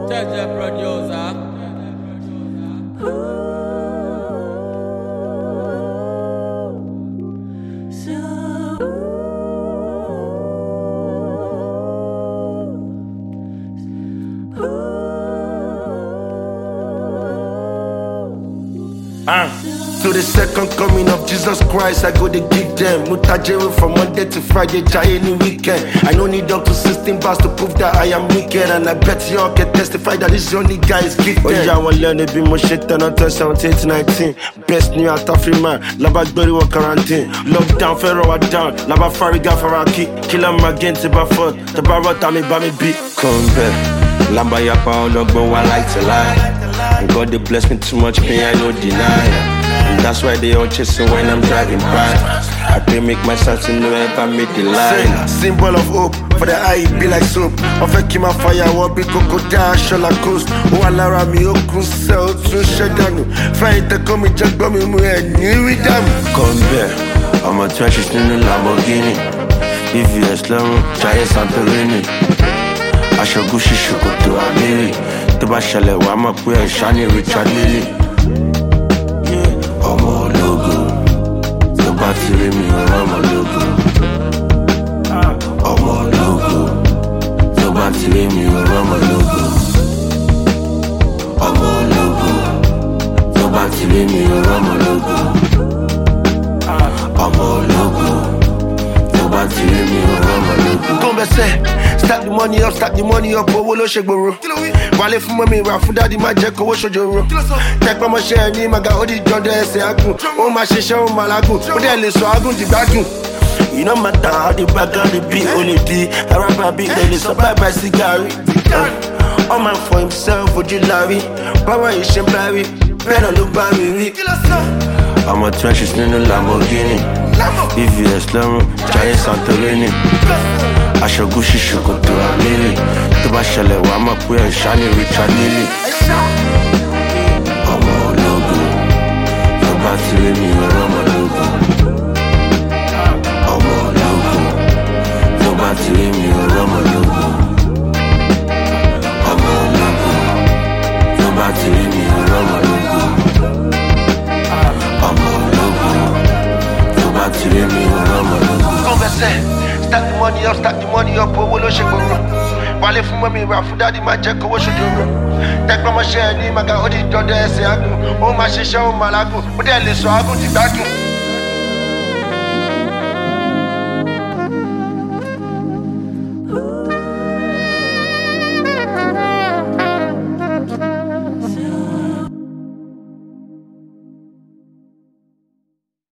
Jaja producer. To the second coming of Jesus Christ, I go to give them Mutajero from Monday to Friday, Jai any weekend. I don't need up to 16 bars to prove that I am wicked. And I bet y'all can testify that this only guy is gifted. Oh yeah, I want to learn to be more shit than until 17 to 19. Best new out of free man, Laba Glory wa quarantine. Lockdown, Ferro down, Laba Fariga Faraki. Kill him again to Baford, the Barata me by me beat. Come back, Lamba Yapa, Logbo, I like to lie. And God they bless me too much pain, I no deny. And that's why they all chasing when I'm driving by. I pray make myself to know if I make the line. Symbol of hope, for the eye it be like soap. Of a kima fire, what be crocodile, shola coast. Oh, Alara mi okun sell to Shadanu. Fight the comi jack bomb mu and new with them. Come back, I'm a trash in the Lamborghini. If you are slow, try Santorini. I shall go shishuko to Amiri. To Bashale, Wama Puya, Shani, Richard Lily. Ọmọ ológo, tó bá ti rí mi ọmọ ológo. Ọmọ ológo, tó bá ti rí mi ọmọ ológo. Ọmọ ológo, tó bá ti rí mi ọmọ ológo. Ọmọ ológo, tó bá ti rí mi ọmọ ológo. Converse, stack the money up, owó ló ṣe gbòòrò. Wálé fún mọ́mí wà fún dádì má jẹ́ kówó ṣojoro. Tẹ́pẹ́ mọ́ṣẹ́ ẹni màgà ó di jọ́ndẹ̀ ẹsẹ̀ agùn. Ó máa ṣiṣẹ́ ó máa lágùn, ó dẹ̀ lè sọ agùn dìgbàgùn. You no matter how the background the beat only be. A rapper beat they dey survive by cigari. All man for himself, ojú lárí. Power ìṣe ń bárí, bẹ́ẹ̀ náà ló bá mi rí. I'm a trenches nínú Lamborghini. If you are slow, Jai Santorini. Aṣọ Gucci ṣòkòtò Amiri. Tó bá ṣẹlẹ̀ wà á mọ̀ pé ẹ̀ ṣá ní Richard Lily. Ọmọ ológo, tó bá ti rí mi ọmọ ológo. Ọmọ ológo, tó bá ti rí mi ọmọ ológo. Ọmọ ológo, tó bá ti rí mi ọmọ ológo. Ọmọ ológo, tó bá ti rí mi ọmọ ológo. Converse. Stack the money up, owó ló ṣe gbòòrò. Wálé fún mọ́mí wà fún dádì má jẹ́ kówó ṣojoro. Tẹ́pẹ́ mọ́ṣẹ́ ẹni màgà ó di jọ́ndẹ̀ ẹsẹ̀ agùn. Ó máa ṣiṣẹ́ ó máa lágùn, ó dẹ̀ lè sọ agùn dìgbàgùn.